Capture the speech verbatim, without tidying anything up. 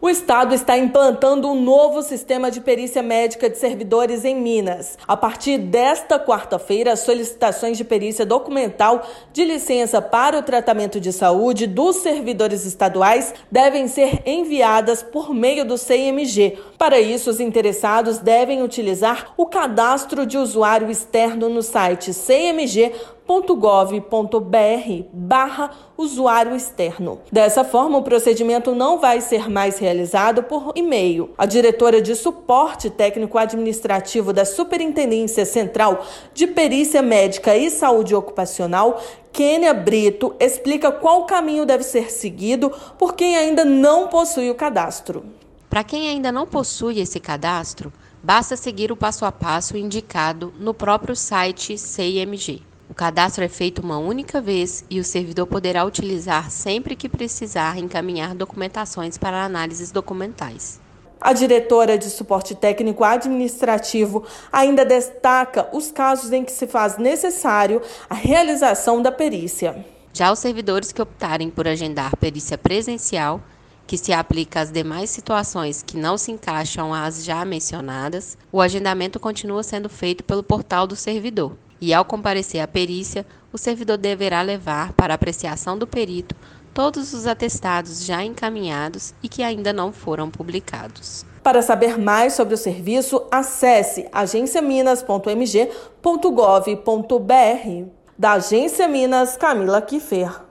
O Estado está implantando um novo sistema de perícia médica de servidores em Minas. A partir desta quarta-feira, as solicitações de perícia documental de licença para o tratamento de saúde dos servidores estaduais devem ser enviadas por meio do C I M G. Para isso, os interessados devem utilizar o cadastro de usuário externo no site c m g ponto gov ponto b r barra usuário externo. Dessa forma, o procedimento não vai ser mais realizado por e-mail. A diretora de suporte técnico-administrativo da Superintendência Central de Perícia Médica e Saúde Ocupacional, Kênia Brito, explica qual caminho deve ser seguido por quem ainda não possui o cadastro. Para quem ainda não possui esse cadastro, basta seguir o passo a passo indicado no próprio site C I M G. O cadastro é feito uma única vez e o servidor poderá utilizar sempre que precisar encaminhar documentações para análises documentais. A diretora de suporte técnico administrativo ainda destaca os casos em que se faz necessário a realização da perícia. Já os servidores que optarem por agendar perícia presencial, que se aplica às demais situações que não se encaixam às já mencionadas, o agendamento continua sendo feito pelo portal do servidor. E, ao comparecer à perícia, o servidor deverá levar para apreciação do perito todos os atestados já encaminhados e que ainda não foram publicados. Para saber mais sobre o serviço, acesse agência minas ponto m g ponto gov ponto b r. Da Agência Minas, Camila Kiffer.